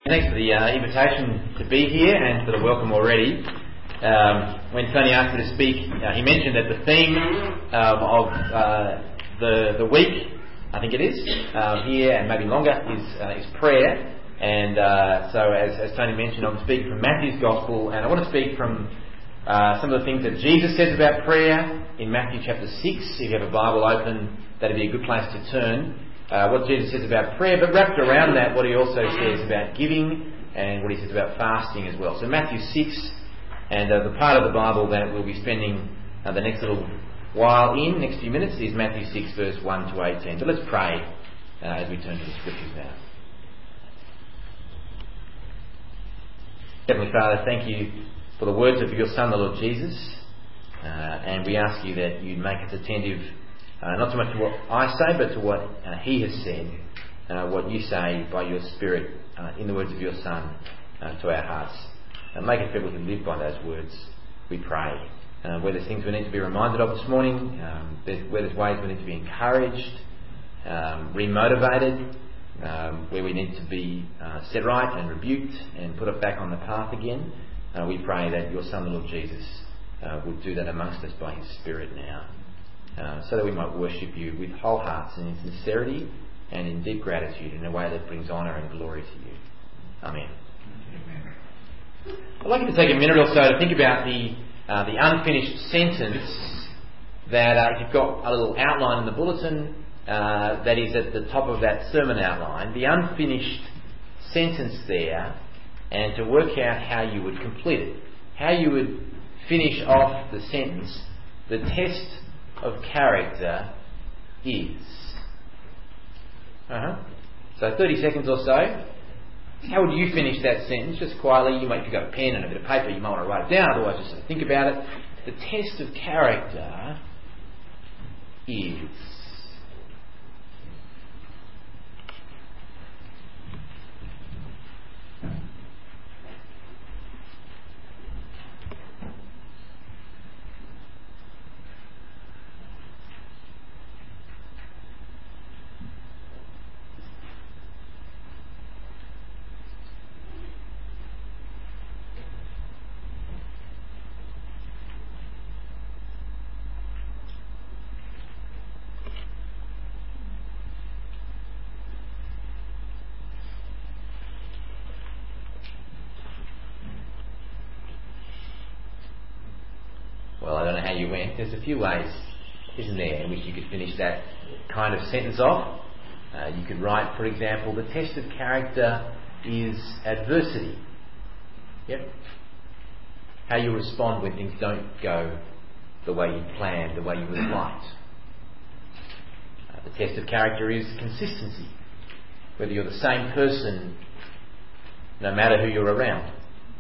Thanks for the invitation to be here and for the welcome already. When Tony asked me to speak, he mentioned that the theme of the week, I think it is, here and maybe longer, is prayer. And so as Tony mentioned, I'm speaking from Matthew's Gospel, and I want to speak from some of the things that Jesus says about prayer in Matthew chapter 6. If you have a Bible open, that'd be a good place to turn. What Jesus says about prayer, but wrapped around that, what he also says about giving and what he says about fasting as well. So Matthew 6, and the part of the Bible that we'll be spending the next little while next few minutes, is Matthew 6, verse 1 to 18. But let's pray as we turn to the Scriptures now. Heavenly Father, thank you for the words of your Son, the Lord Jesus, and we ask you that you'd make us attentive not so much to what I say, but to what he has said, what you say by your Spirit in the words of your Son to our hearts. Make us people who live by those words, we pray. Where there's things we need to be reminded of this morning, where there's ways we need to be encouraged, remotivated, where we need to be set right and rebuked and put it back on the path again, we pray that your Son, the Lord Jesus, would do that amongst us by his Spirit now. So that we might worship you with whole hearts and in sincerity and in deep gratitude in a way that brings honour and glory to you. Amen. I'd like you to take a minute or so to think about the unfinished sentence that if you've got a little outline in the bulletin that is at the top of that sermon outline, the unfinished sentence there, and to work out how you would complete it, how you would finish off the sentence. The test of character is. So 30 seconds or so. How would you finish that sentence? Just quietly. You might, if you've got a pen and a bit of paper, you might want to write it down. Otherwise, just sort of think about it. The test of character is. Well, I don't know how you went. There's a few ways, isn't there, in which you could finish that kind of sentence off. You could write, for example, the test of character is adversity. Yep. How you respond when things don't go the way you planned, the way you would have liked. The test of character is consistency. Whether you're the same person no matter who you're around.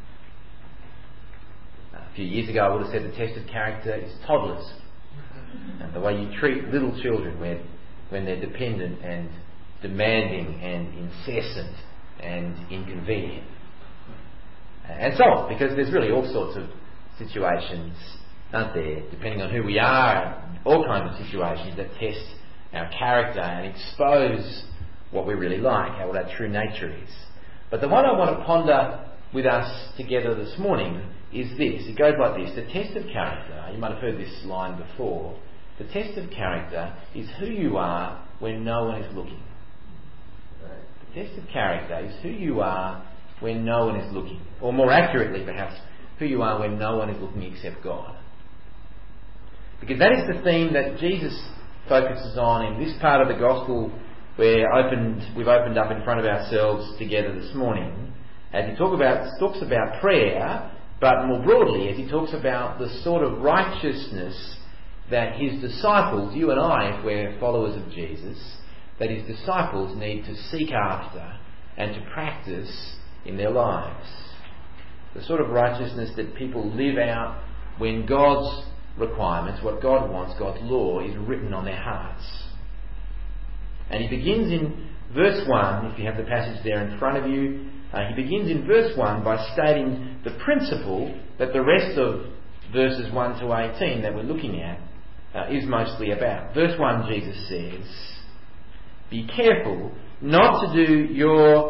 A few years ago I would have said the test of character is toddlers. And the way you treat little children when they're dependent and demanding and incessant and inconvenient. And so on, because there's really all sorts of situations, aren't there, depending on who we are, all kinds of situations that test our character and expose what we really like, what our true nature is. But the one I want to ponder with us together this morning is this. It goes like this. The test of character, you might have heard this line before, the test of character is who you are when no one is looking. The test of character is who you are when no one is looking. Or more accurately perhaps, who you are when no one is looking except God. Because that is the theme that Jesus focuses on in this part of the Gospel we've opened up in front of ourselves together this morning, as he talks about prayer, but more broadly as he talks about the sort of righteousness that his disciples, you and I, if we're followers of Jesus, that his disciples need to seek after and to practice in their lives. The sort of righteousness that people live out when God's requirements, what God wants, God's law, is written on their hearts. And he begins in verse 1, if you have the passage there in front of you, he begins in verse 1 by stating the principle that the rest of verses 1 to 18 that we're looking at is mostly about. Verse 1, Jesus says, "Be careful not to do your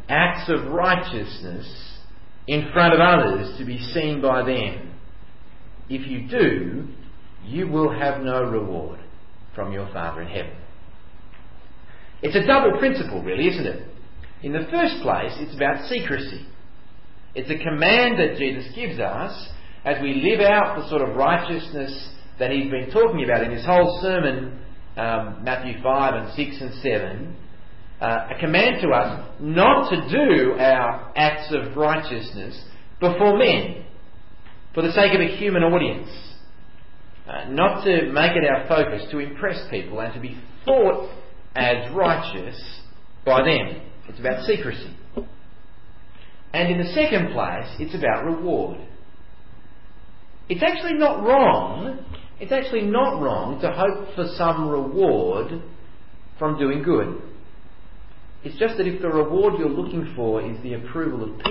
acts of righteousness in front of others to be seen by them. If you do, you will have no reward from your Father in heaven. It's a double principle, really, isn't it? In the first place, it's about secrecy. It's a command that Jesus gives us as we live out the sort of righteousness that he's been talking about in his whole sermon, Matthew 5 and 6 and 7. A command to us not to do our acts of righteousness before men for the sake of a human audience. Not to make it our focus to impress people and to be thought as righteous by them. It's about secrecy. And in the second place, it's about reward. It's actually not wrong to hope for some reward from doing good. It's just that if the reward you're looking for is the approval of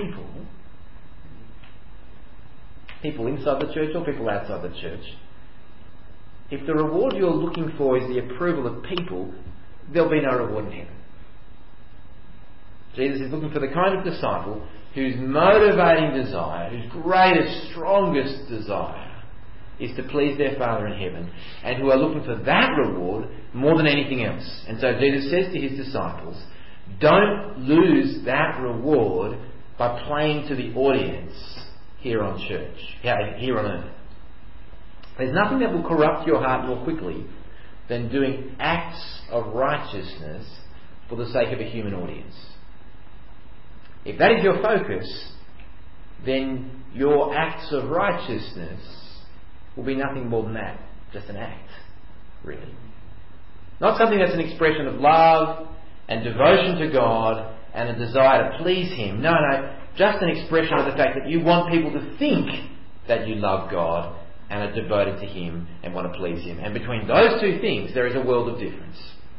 people inside the church or people outside the church, if the reward you're looking for is the approval of people, there'll be no reward in heaven. Jesus is looking for the kind of disciple whose motivating desire, whose greatest, strongest desire is to please their Father in heaven, and who are looking for that reward more than anything else. And so Jesus says to his disciples, don't lose that reward by playing to the audience here on earth. There's nothing that will corrupt your heart more quickly than doing acts of righteousness for the sake of a human audience. If that is your focus, then your acts of righteousness will be nothing more than that, just an act, really. Not something that's an expression of love and devotion to God and a desire to please Him. No, just an expression of the fact that you want people to think that you love God and are devoted to Him and want to please Him. And between those two things, there is a world of difference.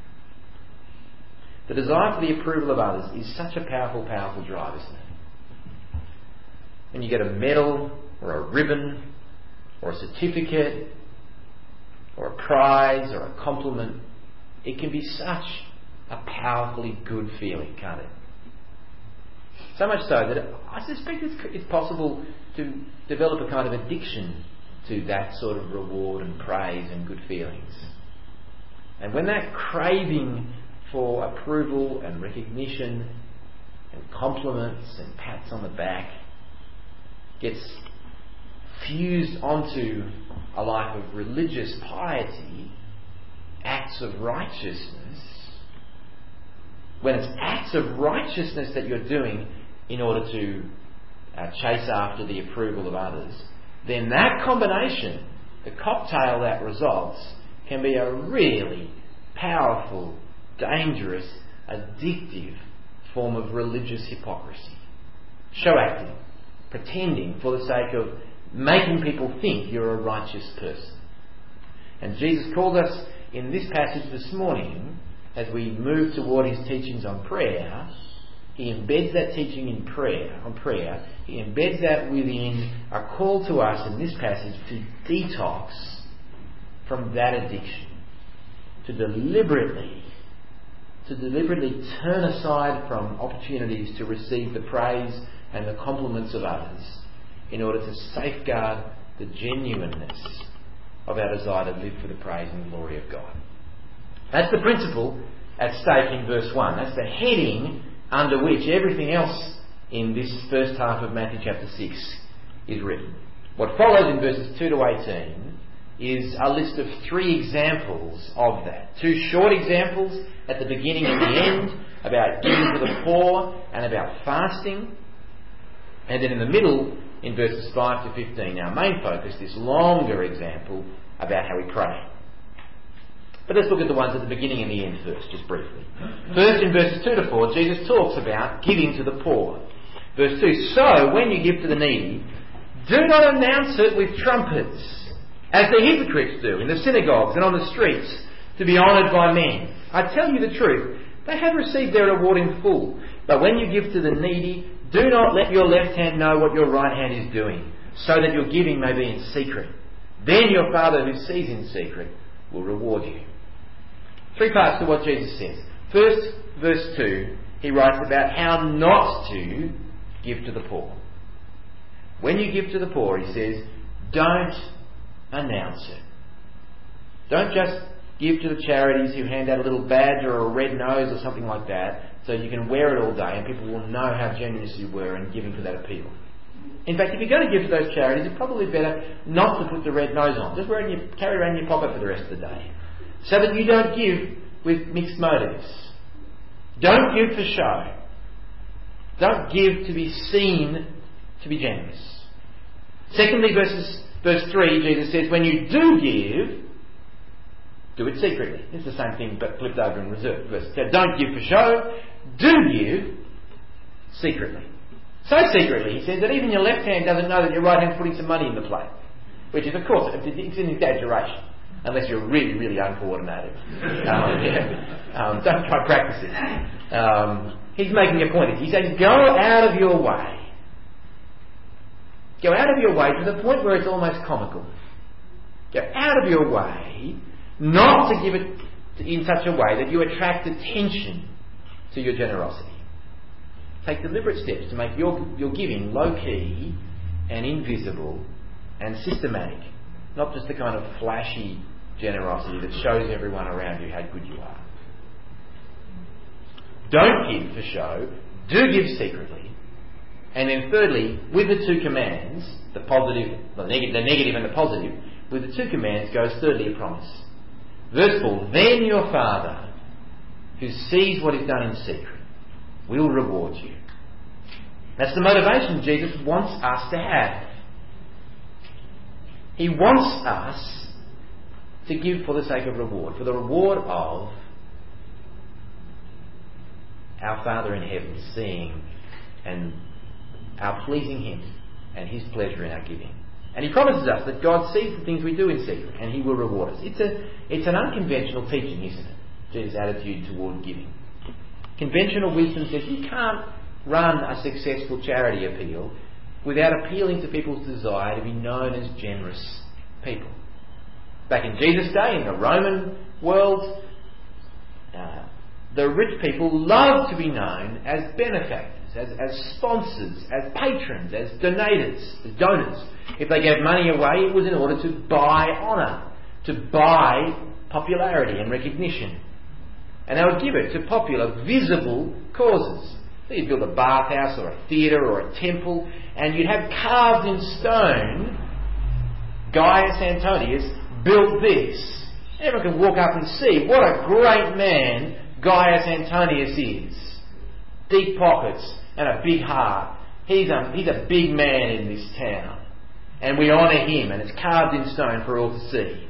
The desire for the approval of others is such a powerful, powerful drive, isn't it? When you get a medal or a ribbon or a certificate or a prize or a compliment, it can be such a powerfully good feeling, can't it? So much so that I suspect it's possible to develop a kind of addiction to that sort of reward and praise and good feelings. And when that craving for approval and recognition and compliments and pats on the back gets fused onto a life of religious piety, acts of righteousness, when it's acts of righteousness that you're doing in order to chase after the approval of others, then that combination, the cocktail that results, can be a really powerful, dangerous, addictive form of religious hypocrisy. Show acting, pretending for the sake of making people think you're a righteous person. And Jesus called us in this passage this morning, as we move toward his teachings on prayer, he embeds that teaching on prayer. He embeds that within a call to us in this passage to detox from that addiction, to deliberately turn aside from opportunities to receive the praise and the compliments of others in order to safeguard the genuineness of our desire to live for the praise and glory of God. That's the principle at stake in verse 1. That's the heading under which everything else in this first half of Matthew chapter 6 is written. What follows in verses 2 to 18 is a list of 3 examples of that. 2 short examples at the beginning and the end about giving to the poor and about fasting. And then in the middle, in verses 5 to 15, our main focus, this longer example about how we pray. But let's look at the ones at the beginning and the end first, just briefly. First, in verses 2 to 4, Jesus talks about giving to the poor. Verse 2, so when you give to the needy, do not announce it with trumpets, as the hypocrites do in the synagogues and on the streets, to be honoured by men. I tell you the truth, they have received their reward in full. But when you give to the needy, do not let your left hand know what your right hand is doing, so that your giving may be in secret. Then your Father who sees in secret will reward you. 3 parts to what Jesus says. First, verse 2, he writes about how not to give to the poor. When you give to the poor, he says, don't announce it. Don't just give to the charities who hand out a little badge or a red nose or something like that so you can wear it all day and people will know how generous you were in giving for that appeal. In fact, if you're going to give to those charities, it's probably better not to put the red nose on. Just carry it around in your pocket for the rest of the day, so that you don't give with mixed motives. Don't give for show. Don't give to be seen to be generous. Secondly, verse 3, Jesus says, when you do give, do it secretly. It's the same thing but flipped over in reserve. So don't give for show. Do give secretly. So secretly, he says, that even your left hand doesn't know that your right hand's putting some money in the plate. Which is, of course, it's an exaggeration. Unless you're really, really uncoordinated. Don't try practicing. He's making a point. He says, go out of your way. Go out of your way to the point where it's almost comical. Go out of your way not to give it in such a way that you attract attention to your generosity. Take deliberate steps to make your giving low-key and invisible and systematic. Not just the kind of flashy generosity that shows everyone around you how good you are. Don't give for show. Do give secretly. And then thirdly, with the two commands, the negative and the positive, with the two commands goes thirdly a promise. Verse 4, then your Father, who sees what is done in secret, will reward you. That's the motivation Jesus wants us to have. He wants us to give for the sake of reward, for the reward of our Father in heaven seeing and our pleasing Him and His pleasure in our giving. And He promises us that God sees the things we do in secret and He will reward us. It's an unconventional teaching, isn't it? Jesus' attitude toward giving. Conventional wisdom says you can't run a successful charity appeal without appealing to people's desire to be known as generous people. Back in Jesus' day, in the Roman world, the rich people loved to be known as benefactors, as sponsors, as patrons, as donors. If they gave money away, it was in order to buy honour, to buy popularity and recognition. And they would give it to popular, visible causes. So you'd build a bathhouse or a theatre or a temple, and you'd have carved in stone, Gaius Antonius built this. Everyone can walk up and see what a great man Gaius Antonius is. Deep pockets and a big heart. He's a big man in this town. And we honour him, and it's carved in stone for all to see.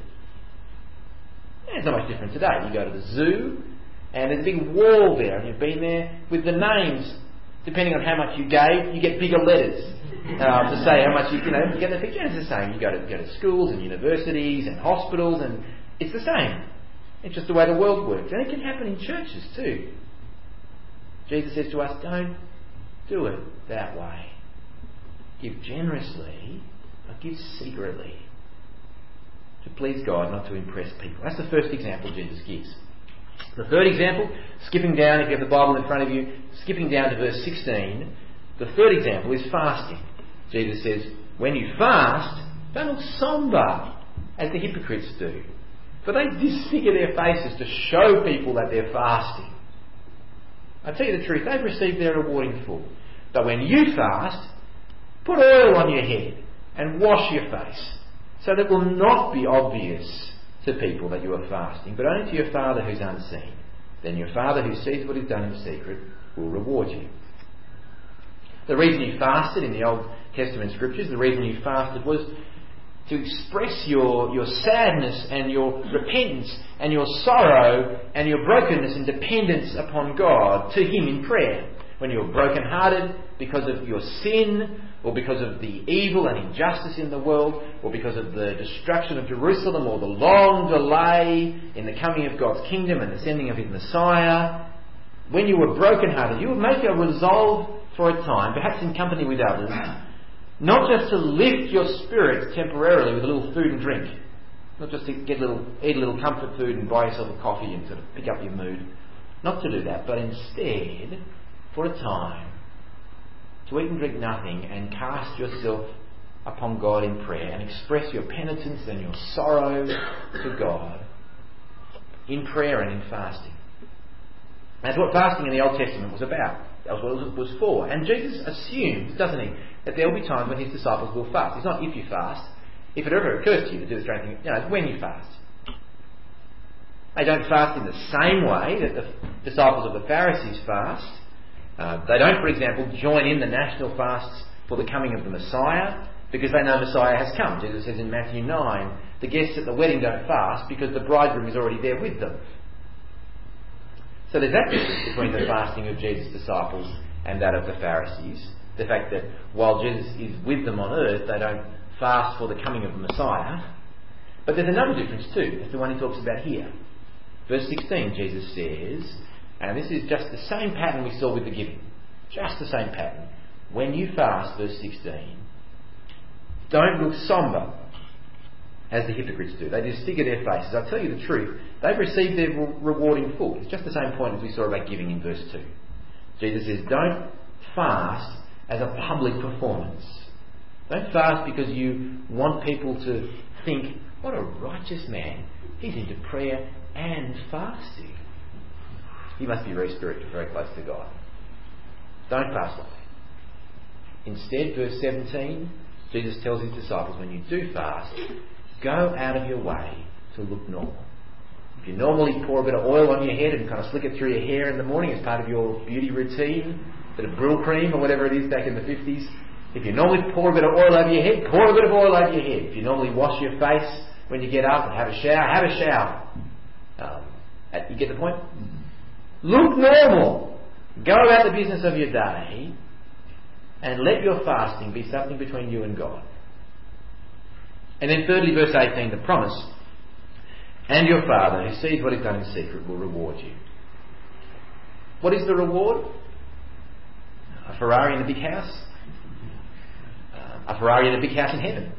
It's not much different today. You go to the zoo, and there's a big wall there, and you've been there with the names. Depending on how much you gave, you get bigger letters to say how much you get the picture. It's the same. You go to schools and universities and hospitals, and it's the same. It's just the way the world works. And it can happen in churches too. Jesus says to us, don't do it that way. Give generously, but give secretly. To please God, not to impress people. That's the first example Jesus gives. The third example, skipping down, if you have the Bible in front of you, skipping down to verse 16, the third example is fasting. Jesus says, when you fast, don't look sombre as the hypocrites do, for they disfigure their faces to show people that they're fasting. I tell you the truth, they've received their reward in full. But when you fast, put oil on your head and wash your face, so that it will not be obvious to people that you are fasting, but only to your Father who's unseen. Then your Father who sees what is done in secret will reward you. The reason you fasted in the Old Testament scriptures, the reason you fasted was to express your sadness and your repentance and your sorrow and your brokenness and dependence upon God to Him in prayer. When you're brokenhearted because of your sin, or because of the evil and injustice in the world, or because of the destruction of Jerusalem, or the long delay in the coming of God's kingdom and the sending of His Messiah, when you were brokenhearted, you would make a resolve for a time, perhaps in company with others, not just to lift your spirits temporarily with a little food and drink, not just to eat a little comfort food and buy yourself a coffee and sort of pick up your mood, not to do that, but instead for a time to eat and drink nothing and cast yourself upon God in prayer and express your penitence and your sorrow to God in prayer and in fasting. That's what fasting in the Old Testament was about. That was what it was for. And Jesus assumes, doesn't he, that there will be times when his disciples will fast. It's not if you fast. If it ever occurs to you to do the strange thing, it's when you fast. They don't fast in the same way that the disciples of the Pharisees fast. They don't, for example, join in the national fasts for the coming of the Messiah because they know Messiah has come. Jesus says in Matthew 9, the guests at the wedding don't fast because the bridegroom is already there with them. So there's that difference between the fasting of Jesus' disciples and that of the Pharisees. The fact that while Jesus is with them on earth, they don't fast for the coming of the Messiah. But there's another difference too. It's the one he talks about here. Verse 16, Jesus says, and this is just the same pattern we saw with the giving. Just the same pattern. When you fast, verse 16, don't look sombre as the hypocrites do. They disfigure their faces. I tell you the truth, they've received their reward in full. It's just the same point as we saw about giving in verse 2. Jesus says, don't fast as a public performance. Don't fast because you want people to think, what a righteous man. He's into prayer and fasting. He must be very spiritual, very close to God. Don't fast like that. Instead, verse 17, Jesus tells his disciples, when you do fast, go out of your way to look normal. If you normally pour a bit of oil on your head and kind of slick it through your hair in the morning as part of your beauty routine, a bit of Brill cream or whatever it is back in the 50s, if you normally pour a bit of oil over your head, pour a bit of oil over your head. If you normally wash your face when you get up and have a shower. You get the point? Look normal. Go about the business of your day and let your fasting be something between you and God. And then thirdly, verse 18, the promise. And your Father, who sees what is done in secret, will reward you. What is the reward? A Ferrari in a big house? A Ferrari in a big house in heaven.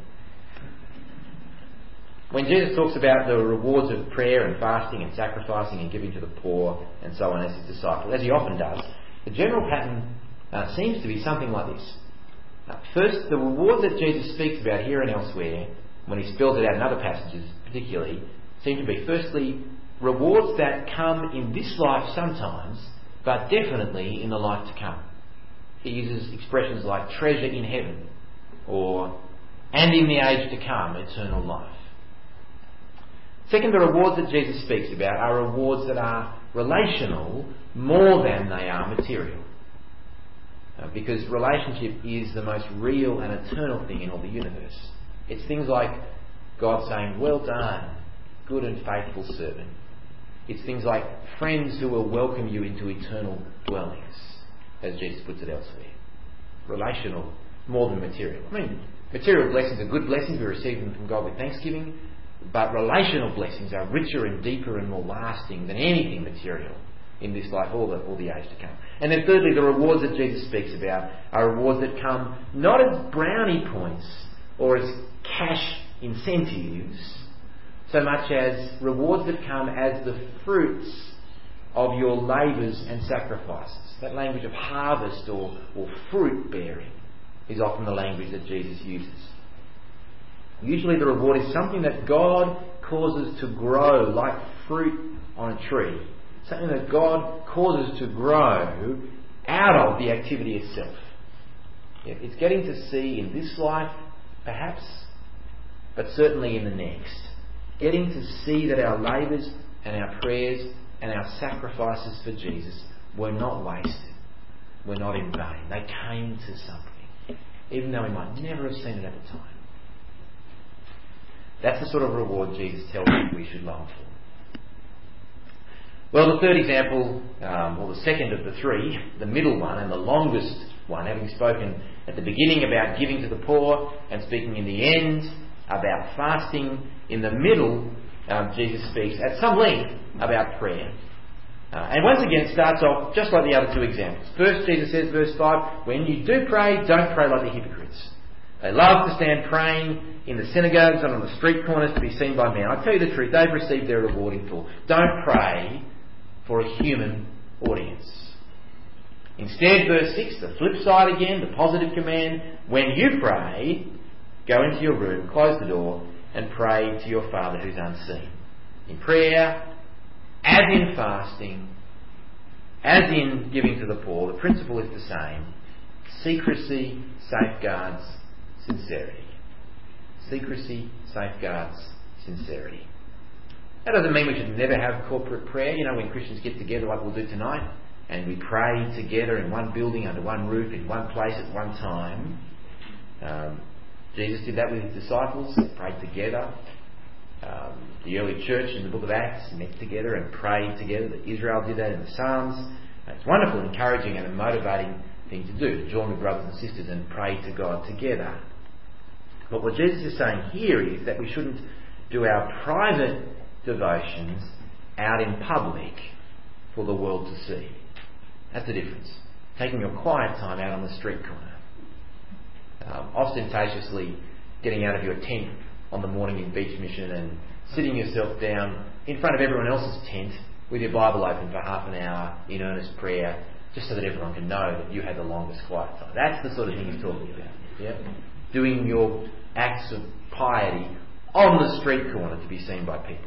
When Jesus talks about the rewards of prayer and fasting and sacrificing and giving to the poor and so on as his disciples, as he often does, the general pattern seems to be something like this. First, the reward that Jesus speaks about here and elsewhere, when he spells it out in other passages particularly, seem to be firstly rewards that come in this life sometimes, but definitely in the life to come. He uses expressions like treasure in heaven or and in the age to come, eternal life. Second, the rewards that Jesus speaks about are rewards that are relational more than they are material. Because relationship is the most real and eternal thing in all the universe. It's things like God saying, well done, good and faithful servant. It's things like friends who will welcome you into eternal dwellings, as Jesus puts it elsewhere. Relational more than material. I mean, material blessings are good blessings. We receive them from God with thanksgiving. But relational blessings are richer and deeper and more lasting than anything material in this life or the age to come. And then thirdly, the rewards that Jesus speaks about are rewards that come not as brownie points or as cash incentives, so much as rewards that come as the fruits of your labours and sacrifices. That language of harvest or fruit bearing is often the language that Jesus uses. Usually the reward is something that God causes to grow like fruit on a tree. Something that God causes to grow out of the activity itself. It's getting to see in this life, perhaps, but certainly in the next. Getting to see that our labours and our prayers and our sacrifices for Jesus were not wasted, were not in vain. They came to something, even though we might never have seen it at the time. That's the sort of reward Jesus tells us we should long for. Well, the third example, or the second of the three, the middle one and the longest one, having spoken at the beginning about giving to the poor and speaking in the end about fasting, in the middle, Jesus speaks at some length about prayer. And once again, it starts off just like the other two examples. First, Jesus says, verse 5, when you do pray, don't pray like the hypocrites. They love to stand praying in the synagogues and on the street corners to be seen by men. I tell you the truth, they've received their reward in full. Don't pray for a human audience. Instead, verse 6, the flip side again, the positive command, when you pray, go into your room, close the door, and pray to your Father who's unseen. In prayer, as in fasting, as in giving to the poor, the principle is the same. Secrecy safeguards sincerity. Secrecy safeguards sincerity. That doesn't mean we should never have corporate prayer. You know, when Christians get together like we'll do tonight, and we pray together in one building, under one roof, in one place at one time. Jesus did that with his disciples. They prayed together. The early church in the book of Acts met together and prayed together. Israel did that in the Psalms. It's wonderful, encouraging and a motivating thing to do, to join with brothers and sisters and pray to God together. But what Jesus is saying here is that we shouldn't do our private devotions out in public for the world to see. That's the difference. Taking your quiet time out on the street corner. Ostentatiously getting out of your tent on the morning in Beach Mission and sitting yourself down in front of everyone else's tent with your Bible open for half an hour in earnest prayer, just so that everyone can know that you had the longest quiet time. That's the sort of thing he's talking about. Yeah? Doing your acts of piety on the street corner to be seen by people.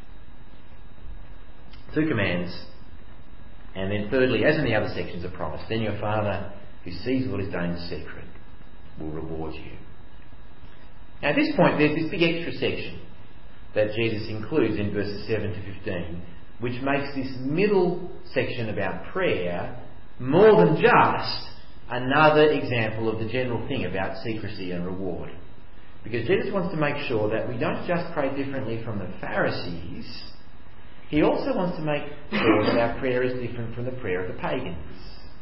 2 commands. And then thirdly, as in the other sections, a promise. Then your Father, who sees what is done in secret, will reward you. Now at this point, there's this big extra section that Jesus includes in verses 7 to 15, which makes this middle section about prayer more than just another example of the general thing about secrecy and reward. Because Jesus wants to make sure that we don't just pray differently from the Pharisees. He also wants to make sure that our prayer is different from the prayer of the pagans.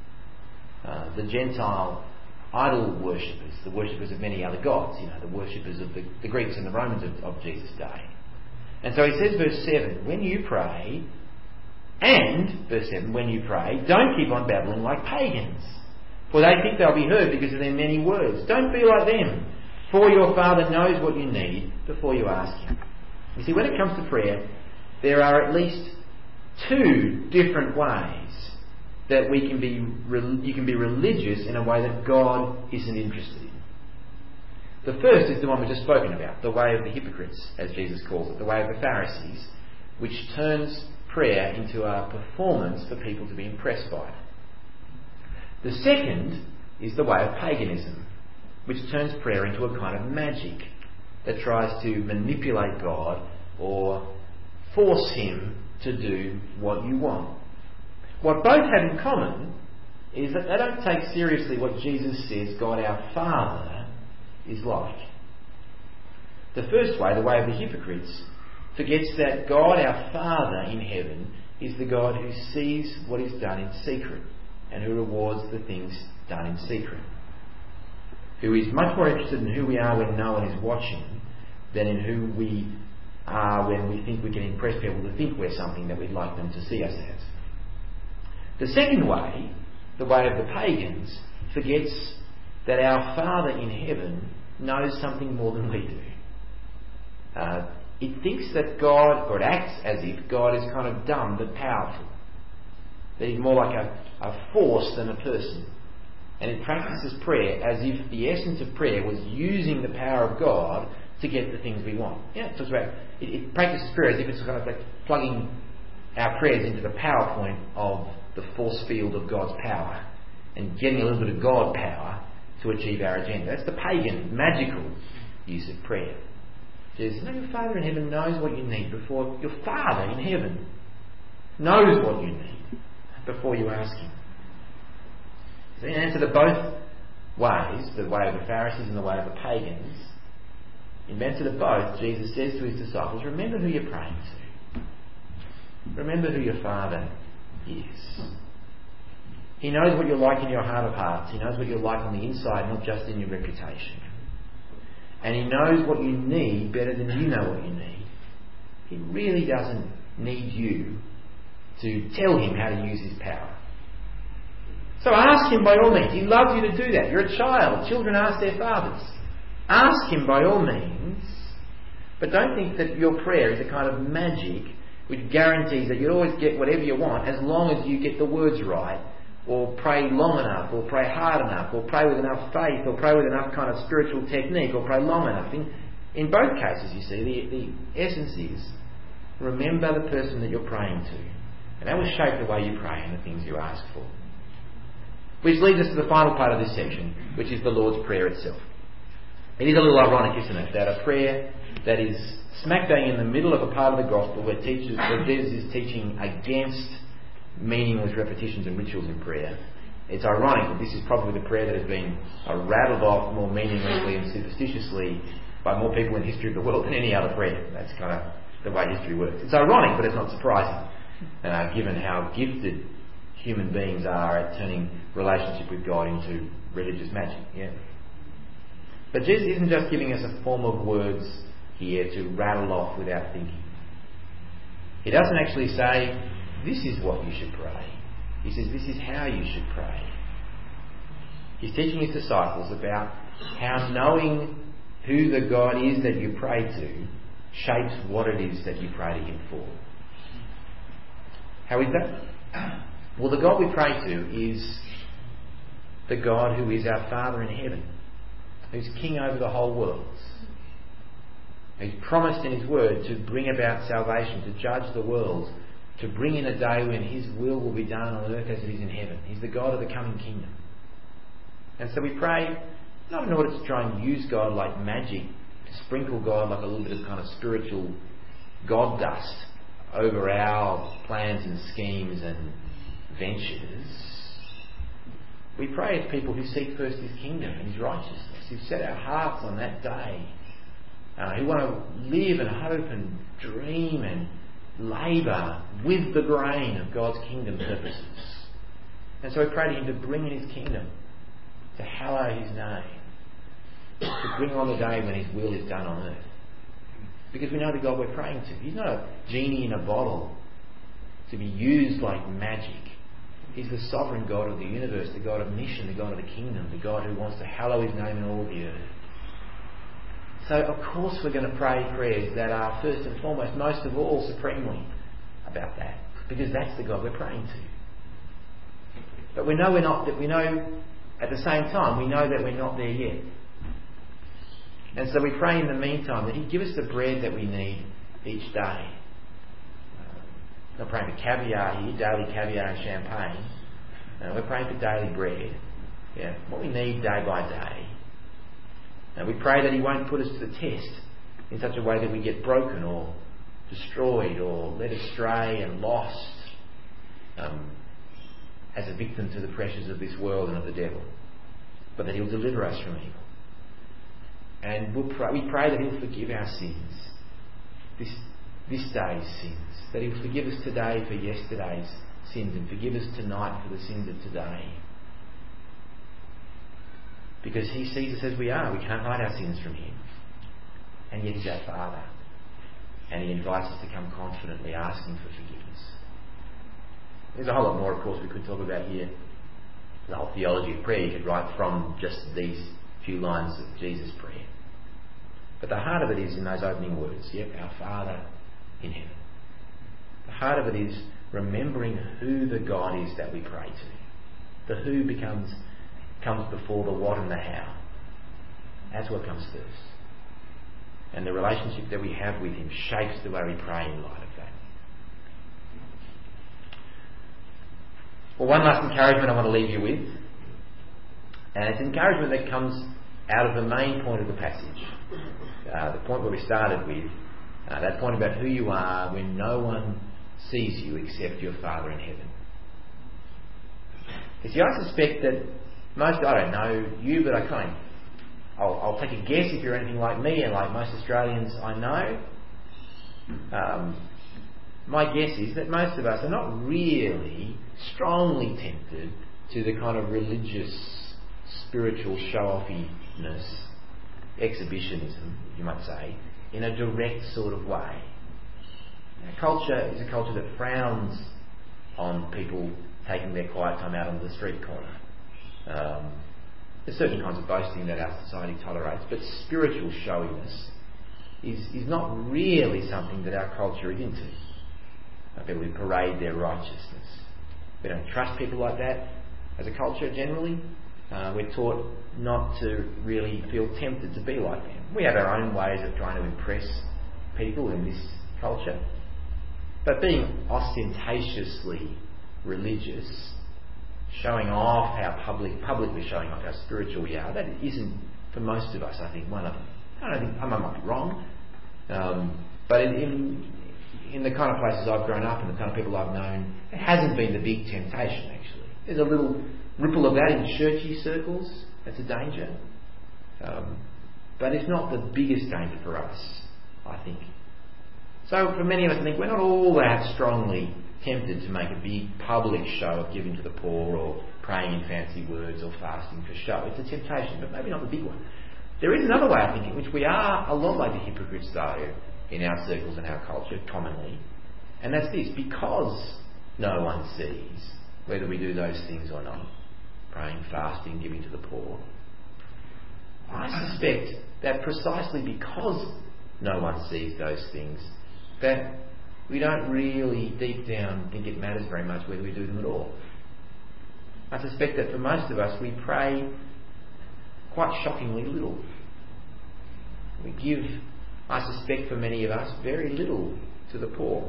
The Gentile idol worshippers, the worshippers of many other gods, the worshippers of the Greeks and the Romans of Jesus' day. And so he says, verse 7, when you pray, and, verse 7, when you pray, don't keep on babbling like pagans, for they think they'll be heard because of their many words. Don't be like them, for your Father knows what you need before you ask Him. You see, when it comes to prayer, there are at least 2 different ways that you can be religious in a way that God isn't interested in. The first is the one we've just spoken about, the way of the hypocrites, as Jesus calls it, the way of the Pharisees, which turns prayer into a performance for people to be impressed by. The second is the way of paganism, which turns prayer into a kind of magic that tries to manipulate God or force Him to do what you want. What both have in common is that they don't take seriously what Jesus says God our Father is like. The first way, the way of the hypocrites, forgets that God our Father in heaven is the God who sees what is done in secret and who rewards the things done in secret. Who is much more interested in who we are when no one is watching than in who we are when we think we can impress people to think we're something that we'd like them to see us as. The second way, the way of the pagans, forgets that our Father in heaven knows something more than we do. It thinks that God, or it acts as if God is kind of dumb but powerful. That He's more like a force than a person. And it practices prayer as if the essence of prayer was using the power of God to get the things we want. It talks about it practices prayer as if it's kind of like plugging our prayers into the PowerPoint of the force field of God's power and getting a little bit of God power to achieve our agenda. That's the pagan, magical use of prayer. Jesus says, no, your Father in heaven knows what you need before your Father in heaven knows what you need before you ask Him. So in answer to both ways, the way of the Pharisees and the way of the pagans, in answer to both, Jesus says to His disciples, remember who you're praying to. Remember who your Father is. He knows what you're like in your heart of hearts. He knows what you're like on the inside, not just in your reputation. And He knows what you need better than you know what you need. He really doesn't need you to tell Him how to use His power. So ask Him by all means. He loves you to do that. You're a child. Children ask their fathers. Ask Him by all means. But don't think that your prayer is a kind of magic which guarantees that you'll always get whatever you want as long as you get the words right or pray long enough, or pray hard enough, or pray with enough faith, or pray with enough kind of spiritual technique, or pray long enough. In both cases, you see, the essence is remember the person that you're praying to. And that will shape the way you pray and the things you ask for. Which leads us to the final part of this section, which is the Lord's Prayer itself. It is a little ironic, isn't it, that a prayer that is smack bang in the middle of a part of the gospel where Jesus is teaching against meaningless repetitions and rituals in prayer. It's ironic that this is probably the prayer that has been rattled off more meaninglessly and superstitiously by more people in the history of the world than any other prayer. That's kind of the way history works. It's ironic, but it's not surprising, given how gifted human beings are at turning relationship with God into religious magic. Yeah. But Jesus isn't just giving us a form of words here to rattle off without thinking. He doesn't actually say, this is what you should pray. He says, this is how you should pray. He's teaching his disciples about how knowing who the God is that you pray to shapes what it is that you pray to him for. How is that? Well, the God we pray to is the God who is our Father in heaven, who's King over the whole world. He's promised in his word to bring about salvation, to judge the world, to bring in a day when his will be done on earth as it is in heaven. He's the God of the coming kingdom. And so we pray not in order to try and use God like magic, to sprinkle God like a little bit of kind of spiritual God dust over our plans and schemes and ventures. We pray as people who seek first his kingdom and his righteousness, who set our hearts on that day, who want to live and hope and dream and labour with the grain of God's kingdom purposes. And so we pray to him to bring in his kingdom, to hallow his name, to bring on the day when his will is done on earth. Because we know the God we're praying to. He's not a genie in a bottle to be used like magic. He's the sovereign God of the universe, the God of mission, the God of the kingdom, the God who wants to hallow his name in all the earth. So of course we're going to pray prayers that are first and foremost, most of all, supremely about that. Because that's the God we're praying to. But we know at the same time, we know that we're not there yet. And so we pray in the meantime that he give us the bread that we need each day. We're not praying for caviar here, daily caviar and champagne. No, we're praying for daily bread. Yeah, what we need day by day. And we pray that he won't put us to the test in such a way that we get broken or destroyed or led astray and lost as a victim to the pressures of this world and of the devil. But that he'll deliver us from evil. And we pray that he'll forgive our sins, this day's sins. That he'll forgive us today for yesterday's sins and forgive us tonight for the sins of today. Because he sees us as we are. We can't hide our sins from him. And yet he's our Father. And he invites us to come confidently asking for forgiveness. There's a whole lot more, of course, we could talk about here. The whole theology of prayer you could write from just these few lines of Jesus' prayer. But the heart of it is in those opening words. Yep, our Father in heaven. The heart of it is remembering who the God is that we pray to. The who comes before the what and the how. That's what comes first. And the relationship that we have with him shapes the way we pray in light of that. Well, one last encouragement I want to leave you with. And it's encouragement that comes out of the main point of the passage. The point where we started with. That point about who you are when no one sees you except your Father in heaven. You see, I suspect that I don't know you, but I'll take a guess if you're anything like me and like most Australians I know. My guess is that most of us are not really strongly tempted to the kind of religious, spiritual show-offiness, exhibitionism, you might say, in a direct sort of way. Our culture is a culture that frowns on people taking their quiet time out on the street corner. There's certain kinds of boasting that our society tolerates, but spiritual showiness is not really something that our culture is into. People who parade their righteousness. We don't trust people like that. as a culture generally. We're taught not to really feel tempted to be like them. We have our own ways of trying to impress people in this culture. But being ostentatiously religious, showing off how publicly showing off how spiritual we are, that isn't, for most of us, I think, one of them. I might be wrong, but in the kind of places I've grown up and the kind of people I've known, it hasn't been the big temptation, actually. There's a little ripple of that in churchy circles. That's a danger. But it's not the biggest danger for us, I think. So for many of us, I think we're not all that strongly tempted to make a big public show of giving to the poor or praying in fancy words or fasting for show. It's a temptation, but maybe not the big one. There is another way of thinking, which we are a lot like the hypocrites though in our circles and our culture commonly, and that's this: because no one sees whether we do those things or not, praying, fasting, giving to the poor, I suspect that precisely because no one sees those things, that we don't really deep down think it matters very much whether we do them at all. I suspect that for most of us we pray quite shockingly little. We give, I suspect for many of us, very little to the poor.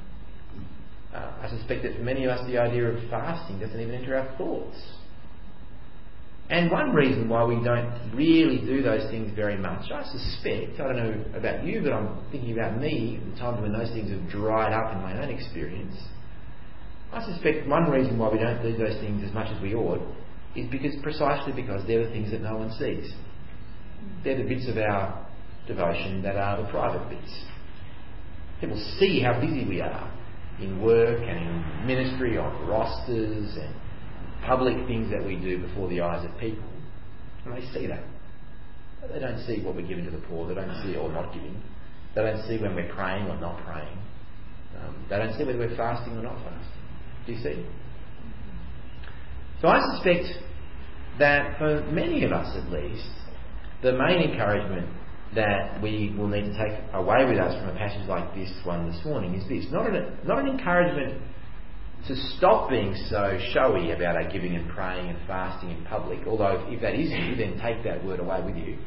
I suspect that for many of us the idea of fasting doesn't even enter our thoughts. And one reason why we don't really do those things very much, I suspect, I don't know about you, but I'm thinking about me, the times when those things have dried up in my own experience, I suspect one reason why we don't do those things as much as we ought is precisely because they're the things that no one sees. They're the bits of our devotion that are the private bits. People see how busy we are in work and in ministry, on rosters and public things that we do before the eyes of people. And they see that. But they don't see what we're giving to the poor. They don't see or not giving. They don't see when we're praying or not praying. They don't see whether we're fasting or not fasting. Do you see? So I suspect that for many of us at least, the main encouragement that we will need to take away with us from a passage like this one this morning is this: not an encouragement to stop being so showy about our giving and praying and fasting in public, although if that is you, then take that word away with you.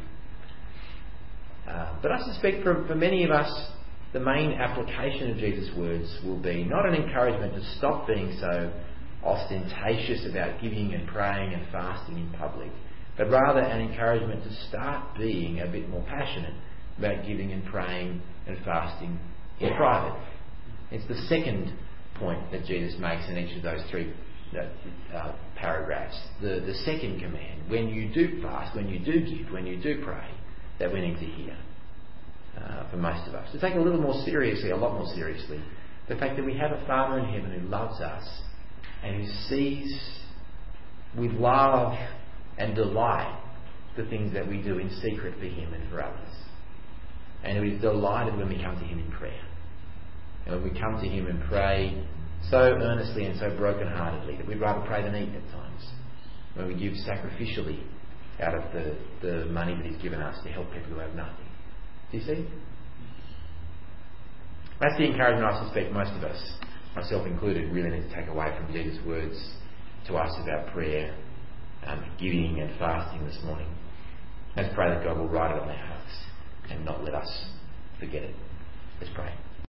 But I suspect for many of us, the main application of Jesus' words will be not an encouragement to stop being so ostentatious about giving and praying and fasting in public, but rather an encouragement to start being a bit more passionate about giving and praying and fasting in private. It's the second point that Jesus makes in each of those three paragraphs. The second command, when you do fast, when you do give, when you do pray, that we need to hear for most of us. To take a little more seriously, a lot more seriously, the fact that we have a Father in heaven who loves us and who sees with love and delight the things that we do in secret for Him and for others, and who is delighted when we come to Him in prayer. And when we come to Him and pray so earnestly and so broken-heartedly that we'd rather pray than eat at times, when we give sacrificially out of the money that He's given us to help people who have nothing. Do you see? That's the encouragement I suspect most of us, myself included, really need to take away from Jesus' words to us about prayer, giving and fasting this morning. Let's pray that God will write it on our hearts and not let us forget it. Let's pray.